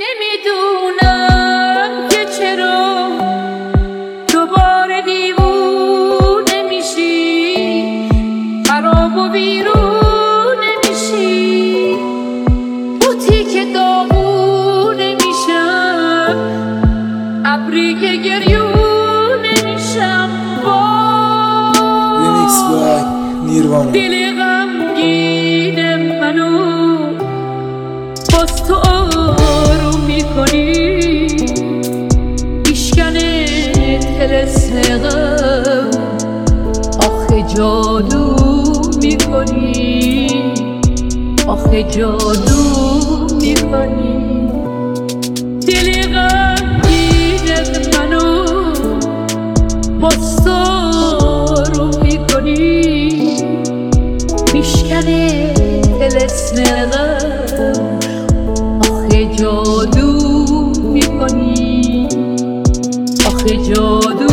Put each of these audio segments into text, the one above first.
نمیدونم که چرا دوباره دیوونه میشی، خراب و بیرونه میشی، بوتی که داغونه میشم، ابری که گریونه میشم. ریمیکس بای نیروانا. دل غمگین منو باز تو آروم میکنی، میشکنه طلسم غم، آخه جادو میکنی، آخه جادو میکنی. دل غمگین منو باز تو آروم میکنی، میشکنه طلسم غم، آخه جادو میکنی، آخه جادو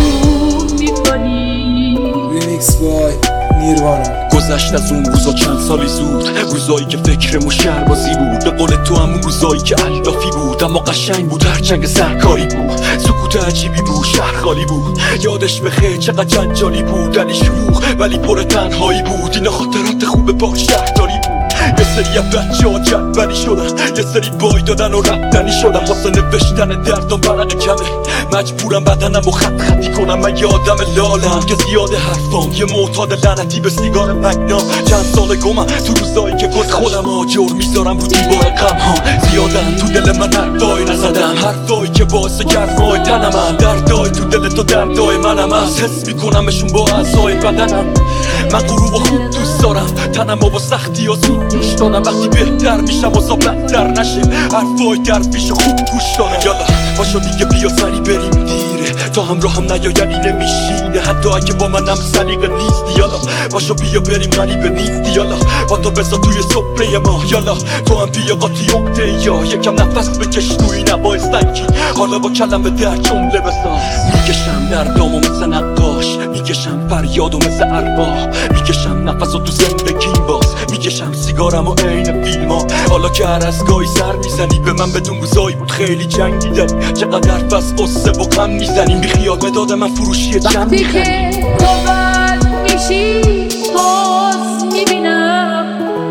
میکنی. ریمیکس بای نیروانا. گذشت از اون روزا چند سالی زود، روزایی که فکرم و شهربازی بود، به قول تو همون روزایی که علافی بود، اما قشنگ بود، هر چنگ سرکاری بود، سکوت عجیبی بود، شهر خالی بود، یادش بخیر چقدر جنجالی بود، دلی شلوغ ولی پر تنهایی بود، اینا خاطرات خوب با شهرداری بود. یه سری از بچه‌ها جدولی شدن، یه سری بای دادن و رفتنی شدن، واسه نوشتن دردم ورق کمه، مجبورم بدنم و خط خطی کنم. من یه آدم لالم که زیاده حرفام، یه معتاد لعنتی به سیگار مگنا. چند سال گمم تو روزایی که گفت خودم آجر میذارم رو دیوار غم ها، زیادن تو دل من حرفای نزدم، حرفایی که باعث گرمای تنمم، دردای تو دل تو دردای منم، از حس میکنمشون با اعضای بدنم. من غروب و خوب دوست دارم، تنم با سختی ها زود دوش دارم، وقتی بهتر میشم واسا بدتر نشه، حرفای در پیش خوب گوش دارم. یالا باشو دیگه بیا سری بریم دیره، تا همراهم نیایدی نمیشینه، حتی اگه با منم سلیقه نیستی. یالا باشو بیا بریم غریبه نیستی، یالا با تو بذار توی سفره ما، یالا تو هم بیا قاطی عقده یا یکم نفس بکش توی نبا استنگی، حالا با کلمه در جمله بساز. میکشم دردامو مثل نقاش، میکشم فریادو مثل ارباح، میکشم نفسو تو زندگیم باز، میکشم سیگارمو عین فیلما. حالا که هر از گاهی سر میزنی به من، بدون روزایی بود خیلی جنگیدنی، چقدر حرف از قصه و غم میزنیم، بیخیال مداد من فروشی چند وقتی که تو بد میشی باز میبینم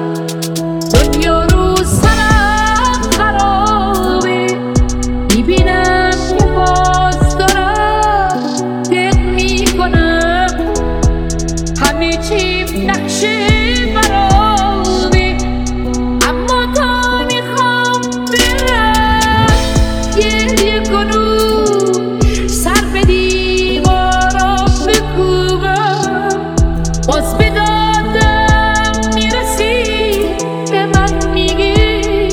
دنیا رو سرم خرابه، میبینم که باز دارم دق میکنم، همه چیم نقشه برامه، اما تا میخوام برم گریه کنم، سر به دیوارم بکوبم، باز به دادم میرسی، به من میگی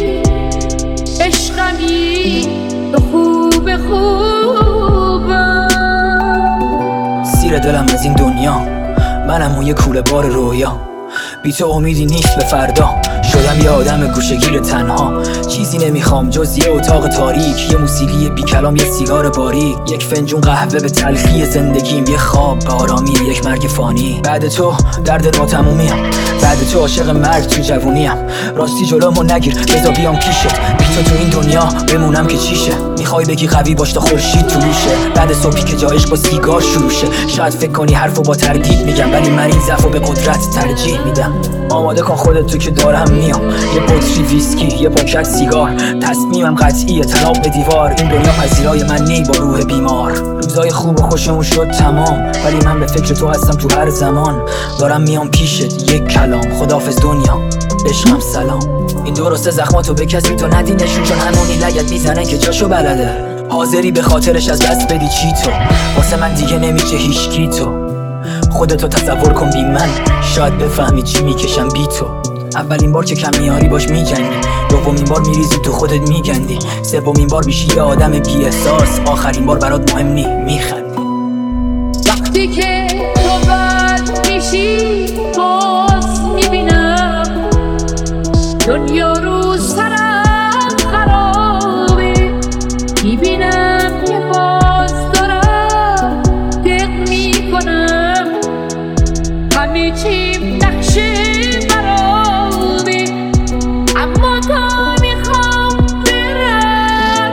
عشقمی تو خوب خوبم. سیر دلم از این دنیا، منم اون یه کوله بار رویا، بی تو امیدی نیست به فردا، شدم یه آدم گوشه‌گیر تنها، چیزی نمیخوام جز یه اتاق تاریک، یه موسیقی بی کلام، یه سیگار باریک، یک فنجون قهوه به تلخی زندگیم، یه خواب به آرامی یک مرگ فانی. بعد تو درد ناتمومیم، بعد تو عاشق مرگ تو جوونیم، راستی جلومو نگیر بذار بیام پیشت، بی تو این دنیا بمونم که چیشه، میخوای بگی قوی باش تا خورشید طلوعشه، بعد صبحی که جایش با سیگار شروع شه، شاید فکر کنی حرفو با تردید میگم، ولی من این ضعفو به قدرت ترجیح میدم. آماده کن خودت تو که دارم میام، یه بطری ویسکی، یه پاکت سیگار، تصمیمم قطعیه طلاق به دیوار، این دنیا پذیرای من نی با روح بیمار. روزای خوب و خوشمون شد تمام، ولی من به فکر تو هستم تو هر زمان، دارم میام پیشت یک کلام، خداحافظ دنیا عشقم سلام. این درسته زخماتو به کسی تو ندی نشون، چون همونی لگت میزنن که جاشو بلده، حاضری به خاطرش از دست بدی چی تو، واسه من دیگه نمیشه هیچکی تو، خودتو تصور کن بی من، شاید بفهمی چی میکشم بی تو. اولین بار که کم میاری باش میجنگی، دومین بار میریزی تو خودت میگندی، سومین بار میشی یه آدم بی احساس، آخرین بار برات مهم نی میخندی. وقتی که تو بد میشی باز میبینم دنیا رو سرم خرابه، میبینم که باز دارم دق میکنم، همه چیم نقشه برامه، اما تا میخوام برم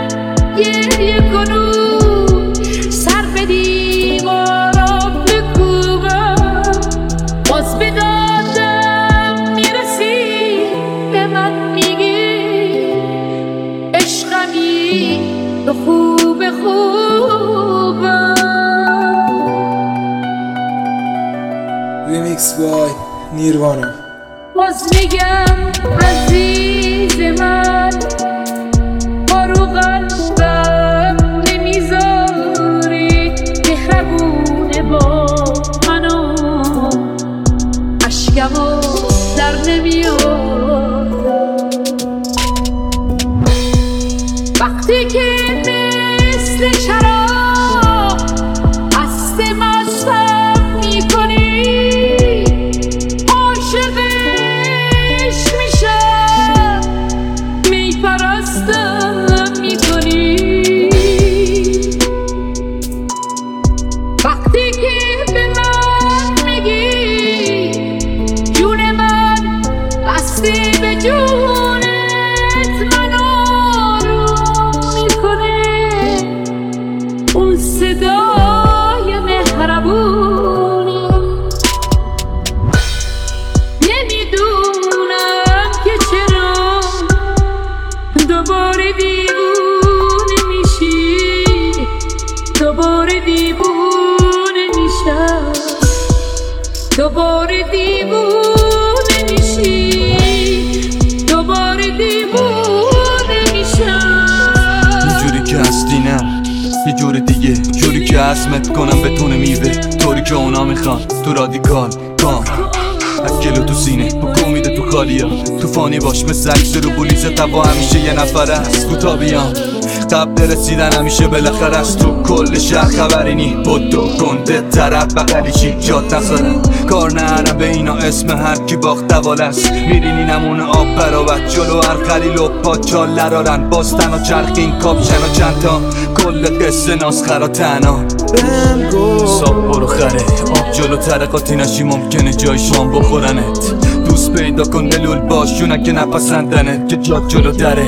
تو خوب خوبم. ریمیکس بای نیروانا. باز میگم عزیز من، ما رو قلبم نمیذاری، مهربونه با منو، اشکمو در نمیاد وقتی که مثل چراغ مست مستم میکنی، عاشقش میشم، میپرستم میکنی. وقتی که به من میگی جون من بسته به جونت، من آروم میکنه اون صدای مهربونه. نمیدونم که چرا دوباره دیوونه میشی، دوباره دیوونه میشم، دوباره دیوونه میشی، دوباره دیوونه میشم. جوری که هستی نه یه جور دیگه، جوری که اسمت کنم بتونه میوه، طوری که اونا میخوان تو رادیکال کام. از گلو تو سینه با امید تو خالیا، تو فانی باش مثل عکس رو بولیز تبا، همیشه یه نفر هست کوتابیان، قبل رسیدن همیشه بالاخره است. تو کل شهر خبری نی، بدو گنده طرف بغلی چی جات نخورم، کار نهرم به اینا اسم هر کی باخت دوال است. میرینی نمونه آب برابد جلو هر خلیل و پاچال لرارن، باستن و چرخین کاپشن و چندتا کل قصه ناسخرا تنها ساب برو خره آب جلو ترقاتی نشی، ممکنه جای شام بخورنت. دوست پیدا کن دلول باشونه که نپسندنت، که جات جلو دره.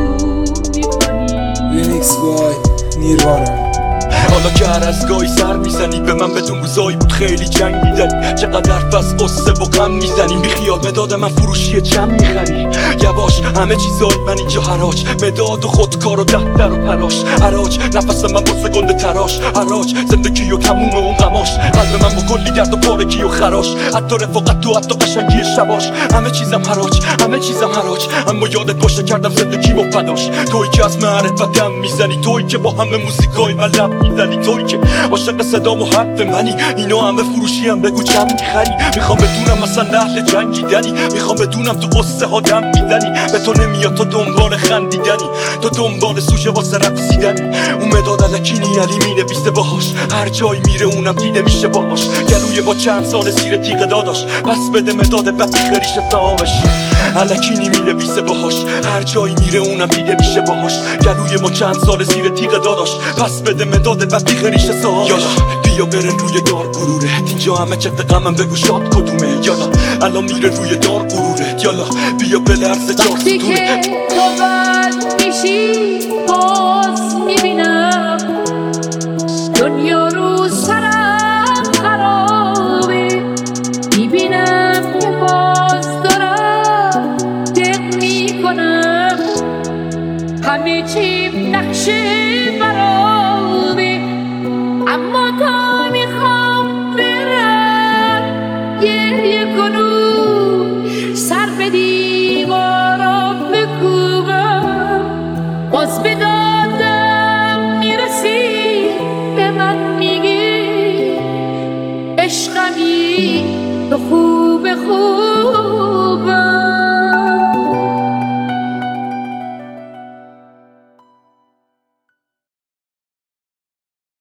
ریمیکس بای نیروانا. حالا که هر از گاهی سر میزنی به من، بدون روزایی بود خیلی جنگ میدنی، چقدر حرف از قصه و غم میزنی، بیخیال مداد من فروشی جمع میخری. یواش همه چیزای من اینجا حراج، مداد و خودکار و دفتر و پلاش، حراج نفس من واسه گنده تراش، حراج زندگی و تموم اون غماش، قلب من با کلی درد و پارگی و خراش، حتی رفاقت تو حتی قشنگی شباش، همه چیزم حراج، همه چیزم حراج. اما یادت باشه کردم زندگی و فداش، تویی که از معرفتم میزنی، تویی که با همه موزیکای من لب میزنی، تویی که عاشق صدام و حرف منی، اینا همه فروشی هم بگو چند میخری. میخوام بدونم مثلا اهل جنگیدنی، میخوام بدونم تو قصه ها دم میزنی، به تو نمیاد تو دنبال خندیدنی، تو دنبال سوژه واسه رقصیدنی. اون مداد الکینی علی مینویسه باهاش، هر جایی میره اونم دیده میشه باهاش، گلوی با چند سال زیر تیغ داداش، پس بده مداد بعد خریش صاحبش. الکینی مینویسه باهاش، هر جایی میره اونم دیده میشه باهاش، گلوی ما چند سال زیر تیغ داداش، پس بده مداد بعد خریش صاحبش. یالا بیا بره روی دار غروره، اینجا همه چه غمم بگو شاد کدومه. یالا الان میره روی دار غروره، یالا بیا بلرزه جار وقتی که ستونه. تو بد میشی باز میبینم دنیا رو سرم خرابه، میبینم که باز دارم دق میکنم، همه چی نقشه برابه، اما تا میخوام برم گریه کنم، سر به دیوارم بکوبم، باز به دادم میرسی، به من میگی عشقمی تو خوب خوب.